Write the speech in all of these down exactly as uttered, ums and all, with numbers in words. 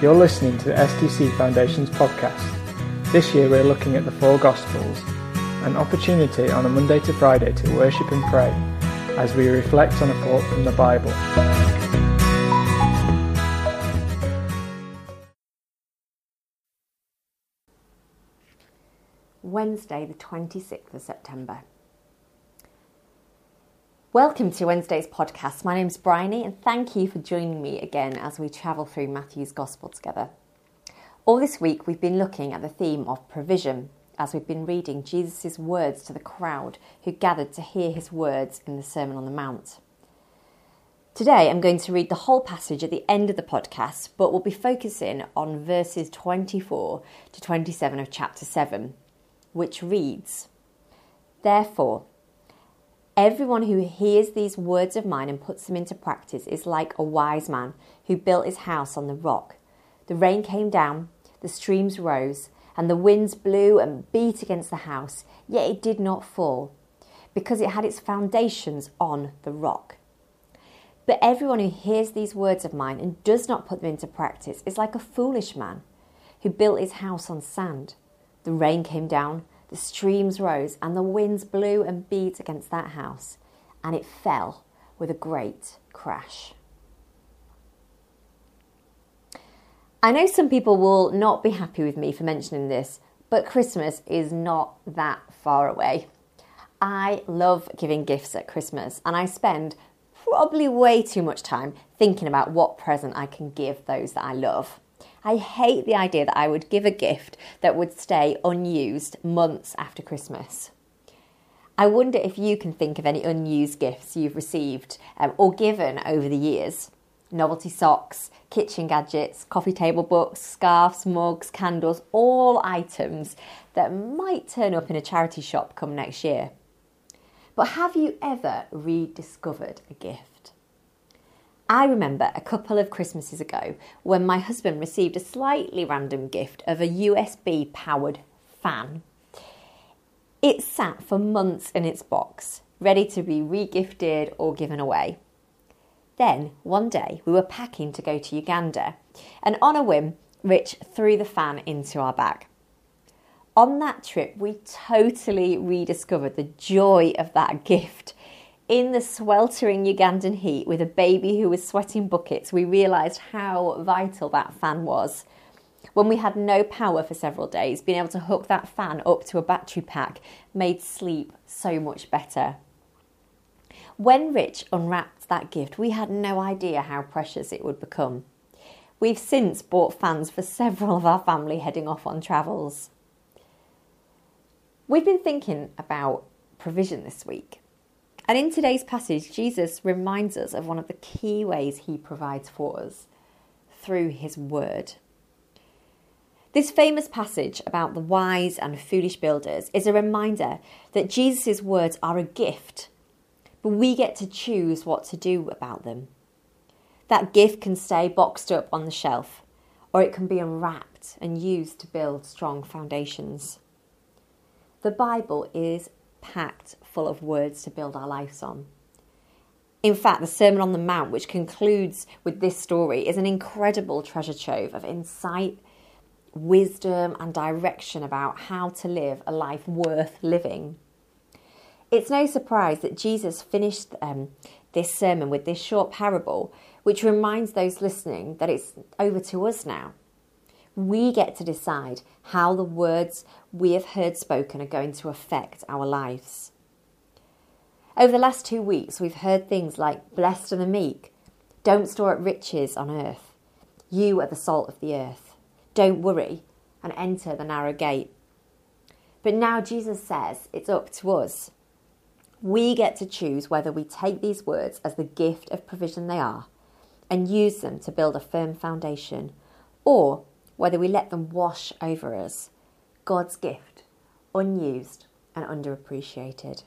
You're listening to the S T C Foundation's podcast. This year we're looking at the four Gospels, an opportunity on a Monday to Friday to worship and pray as we reflect on a thought from the Bible. Wednesday, the twenty-sixth of September. Welcome to Wednesday's podcast. My name's Bryony and thank you for joining me again as we travel through Matthew's Gospel together. All this week we've been looking at the theme of provision as we've been reading Jesus' words to the crowd who gathered to hear his words in the Sermon on the Mount. Today I'm going to read the whole passage at the end of the podcast, but we'll be focusing on verses twenty-four to twenty-seven of chapter seven, which reads, "Therefore, everyone who hears these words of mine and puts them into practice is like a wise man who built his house on the rock. The rain came down, the streams rose, and the winds blew and beat against the house, yet it did not fall, because it had its foundations on the rock. But everyone who hears these words of mine and does not put them into practice is like a foolish man who built his house on sand. The rain came down, the streams rose, and the winds blew and beat against that house, and it fell with a great crash." I know some people will not be happy with me for mentioning this, but Christmas is not that far away. I love giving gifts at Christmas, and I spend probably way too much time thinking about what present I can give those that I love. I hate the idea that I would give a gift that would stay unused months after Christmas. I wonder if you can think of any unused gifts you've received um, or given over the years. Novelty socks, kitchen gadgets, coffee table books, scarves, mugs, candles, all items that might turn up in a charity shop come next year. But have you ever rediscovered a gift? I remember a couple of Christmases ago when my husband received a slightly random gift of a U S B powered fan. It sat for months in its box, ready to be regifted or given away. Then, one day, we were packing to go to Uganda, and on a whim, Rich threw the fan into our bag. On that trip, we totally rediscovered the joy of that gift. In the sweltering Ugandan heat with a baby who was sweating buckets, we realised how vital that fan was. When we had no power for several days, being able to hook that fan up to a battery pack made sleep so much better. When Rich unwrapped that gift, we had no idea how precious it would become. We've since bought fans for several of our family heading off on travels. We've been thinking about provision this week. And in today's passage, Jesus reminds us of one of the key ways he provides for us, through his word. This famous passage about the wise and foolish builders is a reminder that Jesus' words are a gift, but we get to choose what to do about them. That gift can stay boxed up on the shelf, or it can be unwrapped and used to build strong foundations. The Bible is packed full of words to build our lives on. In fact, the Sermon on the Mount, which concludes with this story, is an incredible treasure trove of insight, wisdom and direction about how to live a life worth living. It's no surprise that Jesus finished um, this sermon with this short parable, which reminds those listening that it's over to us now. We get to decide how the words we have heard spoken are going to affect our lives. Over the last two weeks, we've heard things like blessed are the meek, don't store up riches on earth, you are the salt of the earth, don't worry, and enter the narrow gate. But now Jesus says it's up to us. We get to choose whether we take these words as the gift of provision they are and use them to build a firm foundation, or whether we let them wash over us, God's gift, unused and underappreciated.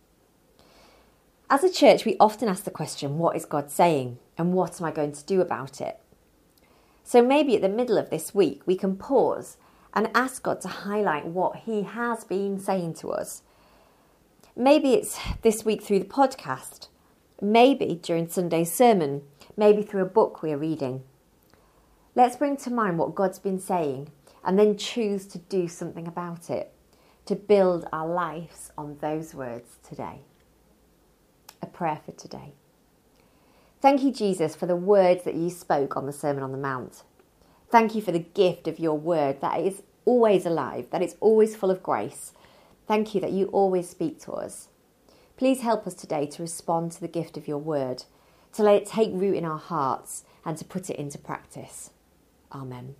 As a church, we often ask the question, what is God saying and what am I going to do about it? So maybe at the middle of this week, we can pause and ask God to highlight what he has been saying to us. Maybe it's this week through the podcast, maybe during Sunday's sermon, maybe through a book we're reading. Let's bring to mind what God's been saying and then choose to do something about it, to build our lives on those words today. A prayer for today. Thank you, Jesus, for the words that you spoke on the Sermon on the Mount. Thank you for the gift of your word that is always alive, that it's always full of grace. Thank you that you always speak to us. Please help us today to respond to the gift of your word, to let it take root in our hearts and to put it into practice. Amen.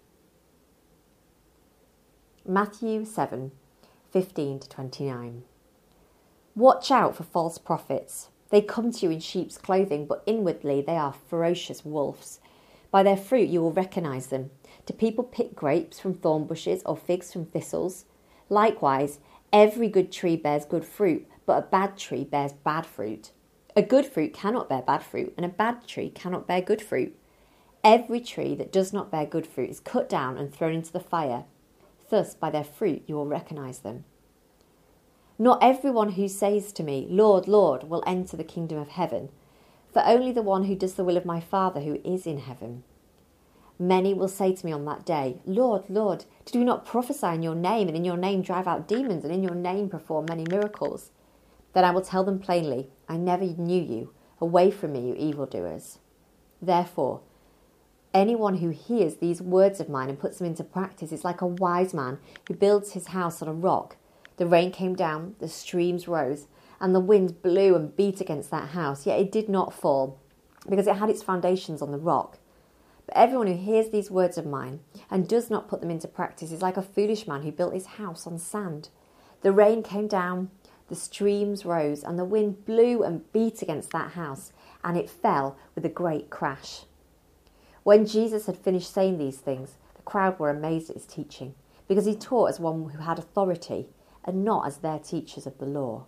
Matthew seven, fifteen to twenty-nine. Watch out for false prophets. They come to you in sheep's clothing, but inwardly they are ferocious wolves. By their fruit you will recognise them. Do people pick grapes from thorn bushes or figs from thistles? Likewise, every good tree bears good fruit, but a bad tree bears bad fruit. A good fruit cannot bear bad fruit, and a bad tree cannot bear good fruit. Every tree that does not bear good fruit is cut down and thrown into the fire. Thus, by their fruit you will recognise them. Not everyone who says to me, Lord, Lord, will enter the kingdom of heaven, for only the one who does the will of my Father who is in heaven. Many will say to me on that day, Lord, Lord, did we not prophesy in your name, and in your name drive out demons, and in your name perform many miracles? Then I will tell them plainly, I never knew you. Away from me, you evildoers. Therefore, anyone who hears these words of mine and puts them into practice is like a wise man who builds his house on a rock. The rain came down, the streams rose, and the wind blew and beat against that house, yet it did not fall, because it had its foundations on the rock. But everyone who hears these words of mine and does not put them into practice is like a foolish man who built his house on sand. The rain came down, the streams rose, and the wind blew and beat against that house, and it fell with a great crash. When Jesus had finished saying these things, the crowd were amazed at his teaching, because he taught as one who had authority, and not as their teachers of the law.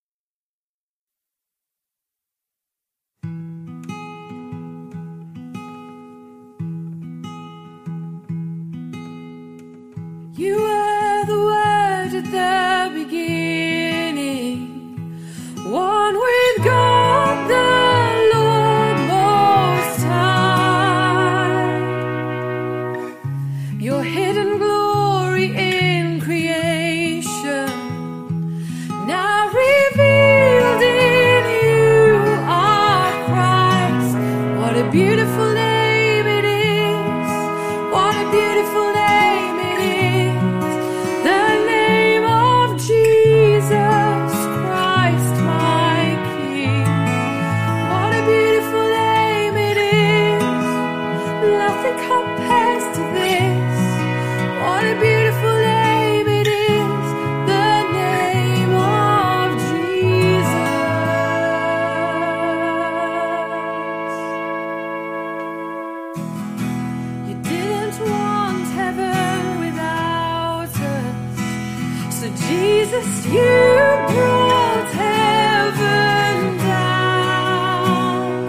You were the Word at the beginning, one with God the Lord Most High. Your hidden glory in creation, now revealed in you are Christ. What a beautiful name it is, what a beautiful name. Jesus, you brought heaven down.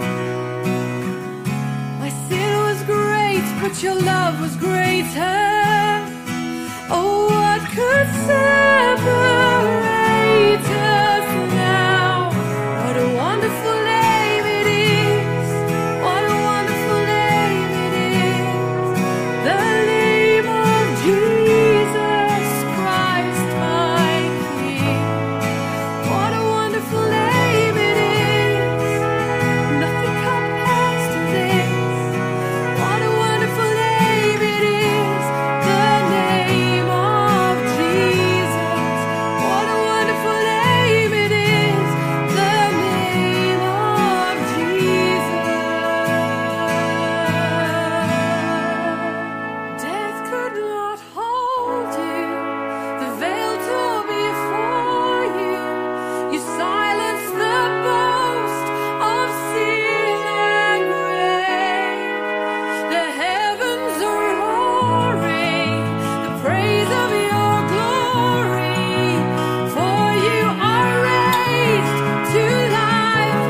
My sin was great, but your love was greater. Oh, what could separate us now? What a wonderful name it is. What a wonderful name it is. The name of Jesus Christ, my King. What a wonderful name it is. Nothing compares to this. What a wonderful name it is. The name of Jesus. What a wonderful name it is. The name of Jesus. Death could not hold you. The veil tore before you. You silenced the boast of sin and grave. The heavens are roaring the praise of your glory. For you are raised to life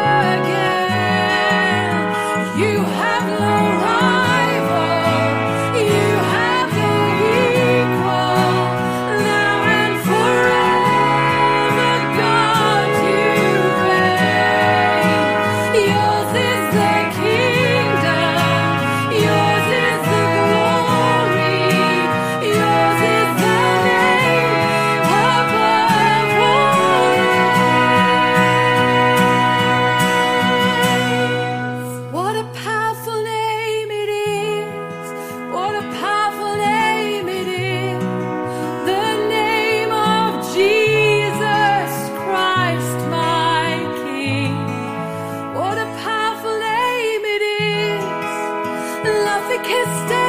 again. You have no rival. You have no equal. Now and forever, God, you reign. Yours is the kingdom. Yours is kissed her.